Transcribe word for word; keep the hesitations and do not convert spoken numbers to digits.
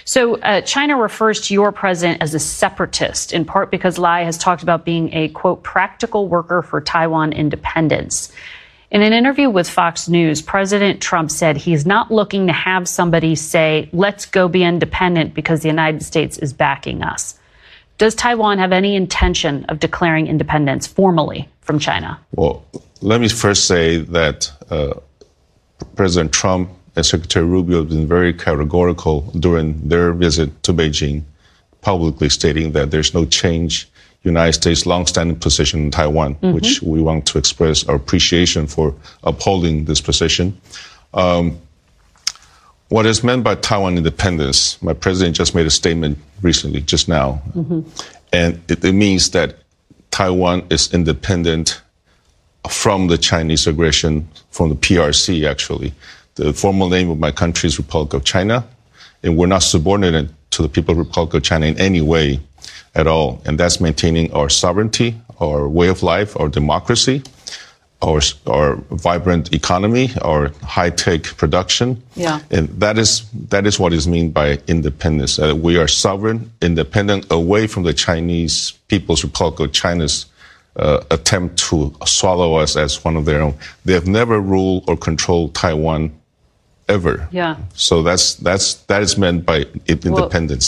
So uh, China refers to your president as a separatist, in part because Lai has talked about being a, quote, practical worker for Taiwan independence. In an interview with Fox News, President Trump said he's not looking to have somebody say, let's go be independent because the United States is backing us. Does Taiwan have any intention of declaring independence formally from China? Well, let me first say that uh, President Trump and Secretary Rubio have been very categorical during their visit to Beijing, publicly stating that there's no change United States' longstanding position in Taiwan, mm-hmm. which we want to express our appreciation for upholding this position. Um, what is meant by Taiwan independence, my president just made a statement recently, just now, mm-hmm. and it, it means that Taiwan is independent from the Chinese aggression, from the P R C, actually. The formal name of my country is Republic of China, and we're not subordinate to the People's Republic of China in any way at all. And that's maintaining our sovereignty, our way of life, our democracy, our, our vibrant economy, our high-tech production. Yeah. And that is that is what is meant by independence. Uh, we are sovereign, independent, away from the Chinese People's Republic of China's uh, attempt to swallow us as one of their own. They have never ruled or controlled Taiwan ever. Yeah. So that's that's that is meant by independence. Well,